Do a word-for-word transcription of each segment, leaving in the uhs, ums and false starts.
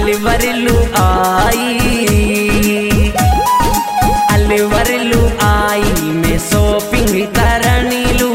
अलवरलू आई अलवरलू आई मैं शॉपिंग करनी लू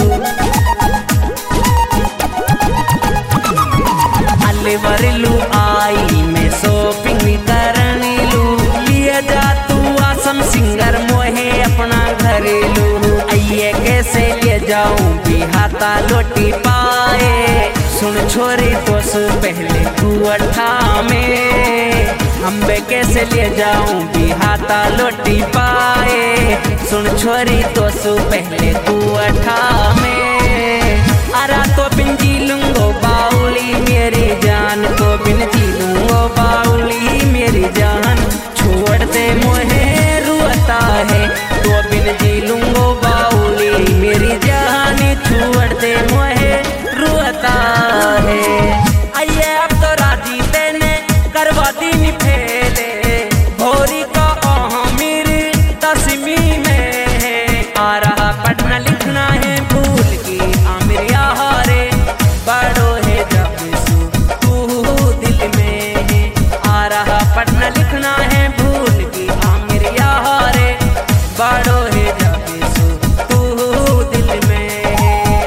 अलवरलू आई मैं शॉपिंग करनी लू लिए जा तू आसम सिंगर मोहे अपना घरेलू आइए कैसे ले जाऊं बिहाता लोटी पाए सुन छोरी तो सु पहले तू अठा में अम्बे कैसे ले जाऊं बिहाता लोटी पाए सुन छोरी तो सु पहले तू अठा में अरा तो बिन जी लूंगो बाउली मेरी जान तो बिन जी लूंगो बाउली मेरी जान छोड़ दे मोहे रुआता है तो बिन जी लूंगो बाउली मेरी जान छोड़ दे मोहे रुआता है आइए अब तो राजी तेने करवा दी नी फेले भोरी का आमिर दसवीं में है आ रहा पढ़ना लिखना है भूल की आमिर यारे बड़ो है जब सू तू दिल में है आ रहा पढ़ना लिखना है भूल की आमिर यारे बड़ो है जब सू तू दिल में है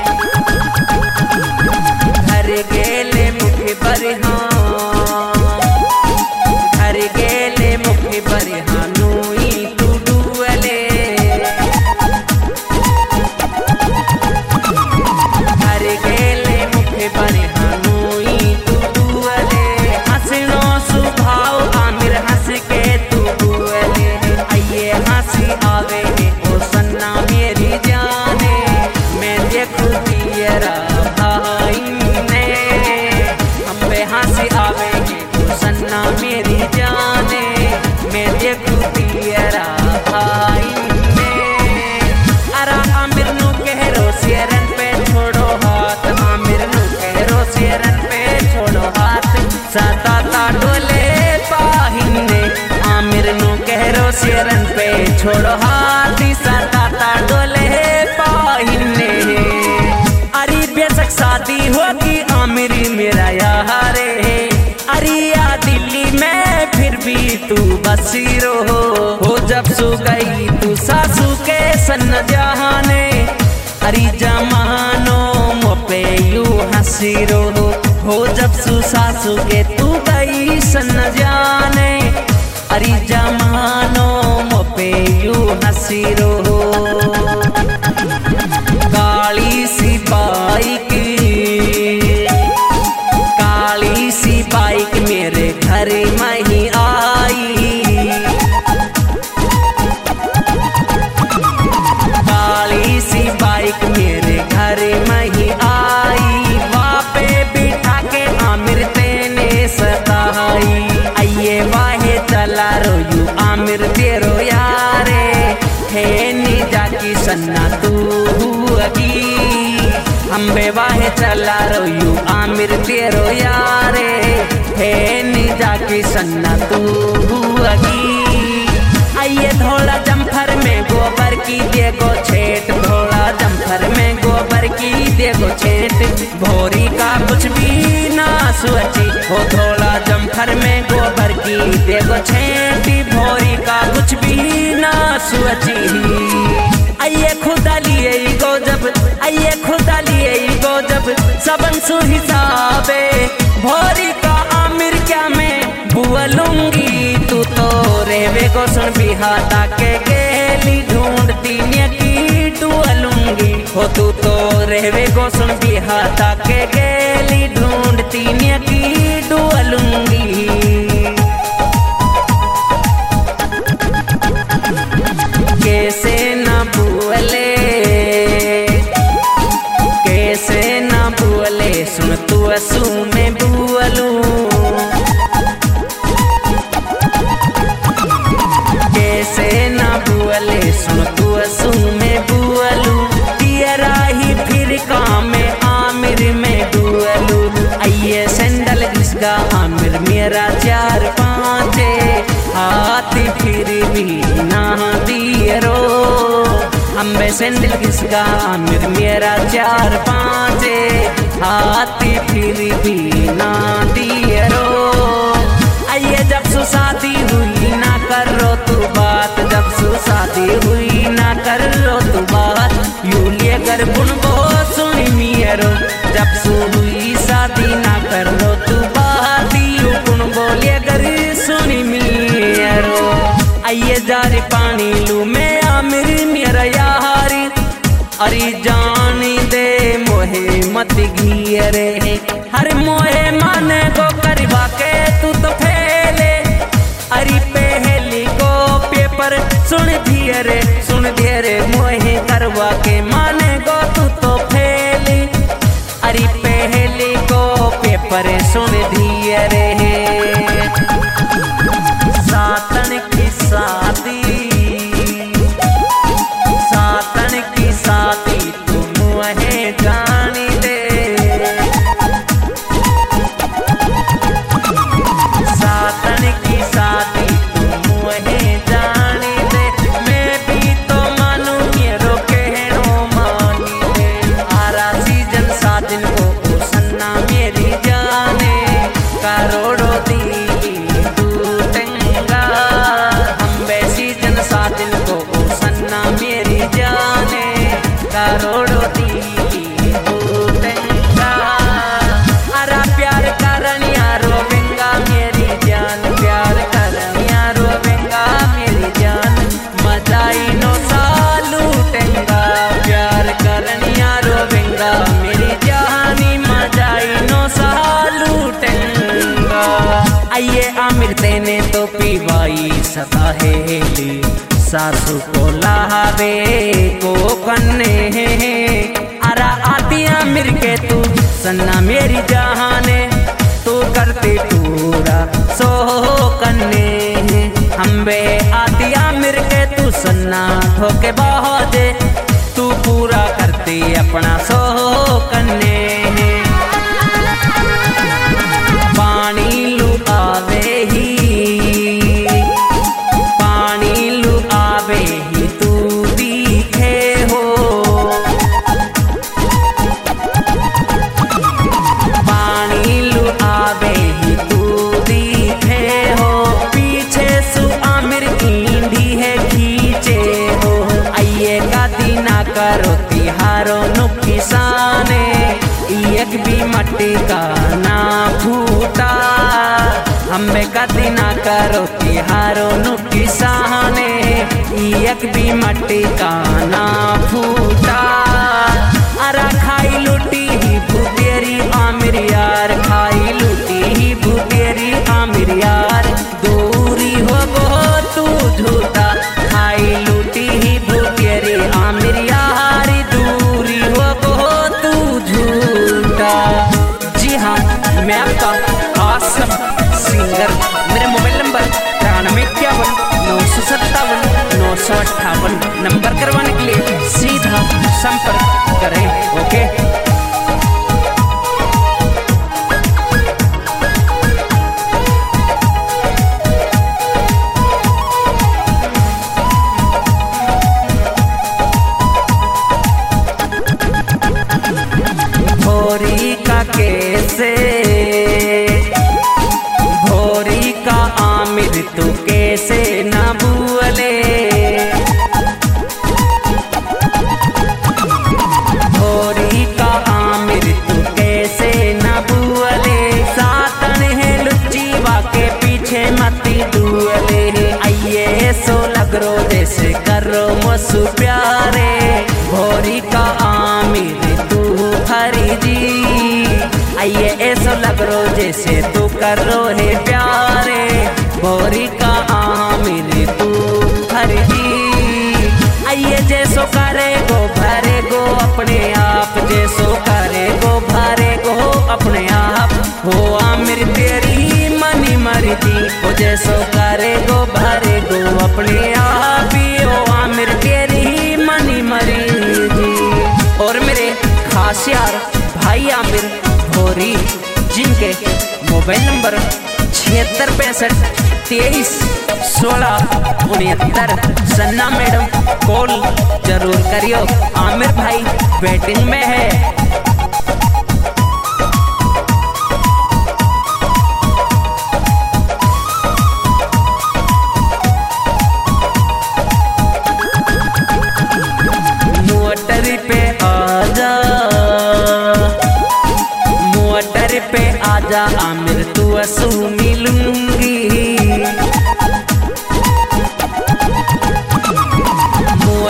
घर गेले मुखी बरहा घर गेले मुखी बरहा नूई तू डुअले घर गेले मुखी बरहा नूई तू डुअले हंसनो सुभाव आमिर हंस के तू डुअले आइए हंसी आवे ओ सन्ना मेरी जाने मैं देखू तेरा भाई ने अम्बे हंसी आवे ओ सन्ना मेरी जाने मैं देखू तेरा भाई ने अरा आमिर नु कहरो शेरन पे छोड़ो हाथ आमिर नु कहरो शेरन पे छोड़ो हाथ सताता डोले पाहिने आमिर नु कहरो शेरन पे छोड़ो हाथ सताता डोले पाहिने अरे बेशक शादी होगी आमिरी मेरा यारे अरिया दिल्ली में फिर भी तू बसीरो हो हो जब सो गई तू सासू के सन जहाने अरे जमानो मोपे यू हसीरो हो हो जब सु सासू के तू गई सन जाने अरे जमानो मोपे यू हसीरो हो काली सी बाइक काली सी बाइक मेरे घर में ही आई काली सी बाइक मेरे घर में ही आई वापे बिठा के आमिर तेने सताई आइए वाहे चला रोयू आमिर तेरो यारे है नी जाकी सन्ना तू अगी अम्बे वाहे चला रोयू आमिर तेरो यारे है नी जाकी सन्ना तू अगी आइए धोला जम्फर में गोबर की देखो छेट धोला जम्फर में गोबर की देखो छेट भोरी का कुछ भी ना सोची हो धोला जम्फर में गोबर की देखो छेट भोरी का कुछ भी ना सोची आइए खुदा लिए गो जब आइए खुदा लिए गो जब सबन सु हिसाबे भोरी का आमिर क्या मैं बुअलूंगी तू तो रेवे को सुन बिहाता के गेली ढूंढती की डुअलूंगी हो तू तो रेवे को सुन बिहाता के गेली ढूंढती की डुअलूंगी कैसे न बुअले कैसे न बुअले सुन तू असू में बुअलू कैसे न बुअले सुन तू असू में बुअलू तेरा ही फिर काम में आमिर में बुअलू आइए सैंडल जिसका आमिर मेरा चार पाँच हाथ फिर भी ना दियरो अम्बे सैंडल किसका आमिर मेरा चार पाँच हाथ फिर भी ना दियरो जार पानी लू मैं आमिर मेरा यारी अरे जानी दे मोहे मत घियरे हर मोहे माने को करवा के तू तो फैले अरे पहली को पेपर सुन धियरे सुन धियरे मोहे करवा के माने को तू तो फैले अरे पहली को पेपर सुन धियरे सातन की शादी सातन की शादी तुम वहे जानी दे सातन की शादी तुम वहे जानी दे मैं भी तो मानू मेरो कहनो मानी दे आरा सीजन साजन को सन्ना मेरी जाने करोड़ों दी करोड़ों दी भूतेंगा अरा प्यार करनिया रोवेंगा मेरी जान प्यार करनिया रोवेंगा मेरी जान मजाई नो सालूटेंगा प्यार करनिया रोवेंगा मेरी जानी मजाई नो सालूटेंगा आइए आमिर तेने तो पीवाई सदा हेली सासू को लावे को कन्ने अरा आतिया मिर के तू सन्ना मेरी जहाने तू करती पूरा सो कन्ने हम बे आतिया मिर के तू सन्ना ठोके बाहोजे तू पूरा करती अपना सो कन्ने पानी लू आवे ही करो तिहारो नु किसाने एक भी मट्टी का ना फूटा हमें कदी ना करो तिहारो नु किसाने एक भी मट्टी का ना फूटा अरा खाई लुटी ही भूतेरी आमिर यार खाई लुटी ही भूतेरी आमिर यार दूरी हो गो तू झूठा खाई लुटी ही भूतेरी आमिर यार दूरी हो गो तू झूठा। जी हाँ मैं आपका आसम सिंगर मेरे मोबाइल नंबर तिरानवे इक्यावन नौ सौ सत्तावन नौ सौ अट्ठावन नंबर करवाने के लिए सीधा संपर्क करें। ओके भोरी का कैसे भोरी का आमिर तू कैसे ना भूले भोरी का आमिर तू कैसे ना भूले सातन है लुच्ची वाके पीछे मती दुअले आइए सो लगरो जैसे करो मसु प्यारे भोरी का आमिर तू हरी जी आइए ऐसो लगरो जैसे तू करो है प्यारे भोरी का आमिर तू हरी जी आइए जैसो करे गो भरे गो अपने आप जैसो करे गो भरे गो अपने आप हो आमिर तेरी मनी मरती हो जैसो करे गो भरे गो अपने आप हो आमिर तेरी मनी मरती। और मेरे खास यार भाई आमिर भोरी जिनके मोबाइल नंबर छिहत्तर पैंसठ तेईस सोलह उनहत्तर सन्ना मैडम कॉल जरूर करियो आमिर भाई वेटिंग में है। मोटर पे आजा मोटर पे आजा आमिर तू असू मिलूंगी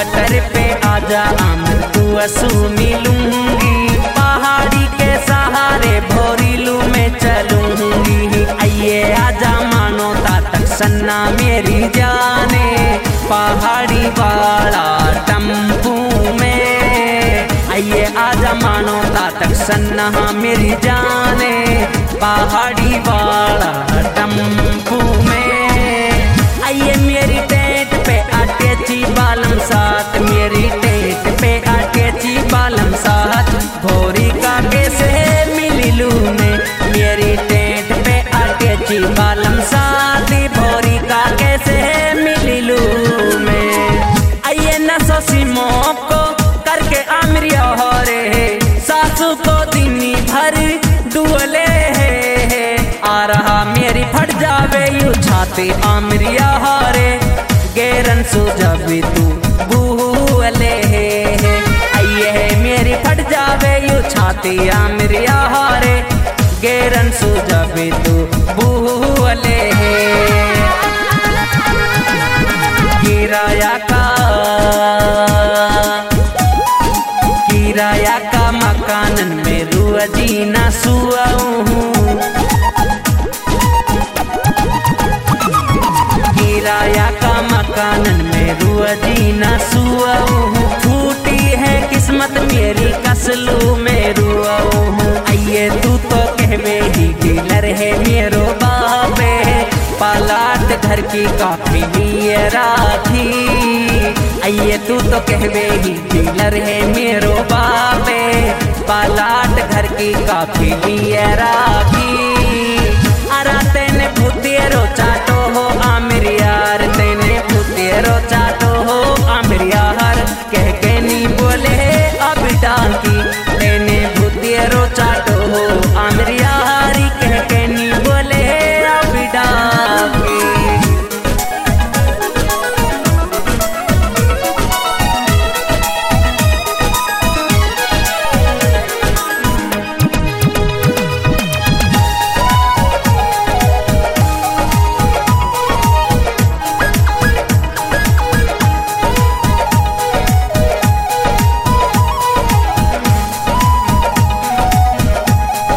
क्वार्टर पे आजा आमिर तू असू मिलूंगी, पहाड़ी के सहारे भोरीलू में चलूंगी। आइए आजा मानो तातक सन्ना मेरी जाने, पहाड़ी वाला टम्पू में। आइए आजा मानो तातक सन्ना मेरी जाने, पहाड़ी वाला टम्पू में। आइए मेरी टेंट पे आटे ची बालम साथ, मेरी टेंट पे आटे ची बालम साथ, भोरी का कैसे मिलू में। मेरी टेंट पे आटे ची बालम साथ, भोरी का कैसे मिलू में। आइए न सोसी मोको करके आमरिया हो रे, सासू को दिनी भर डुअले है। आ रहा मेरी फट जावे यू छाती आमरिया हो रे, गेरन सो जावे तू बुअले है। आइए मेरी फट जावे यू छाती आमरिया हो रे, गेरन सो जावे तू बुअले है। किराया का किराया का मकानन में रुआ जीना सुआऊं, किराया का मकानन में रुआ जीना सुआऊं। फूटी है किस्मत मेरी कसलू में रुआऊं। आइए तू तो कहवे ही डीलर है मेरो बाबे, पालाट घर की काफी लिए राखी। आइए तू तो कहवे ही डीलर है मेरो बाबे, पालाट घर की काफी लिए राखी।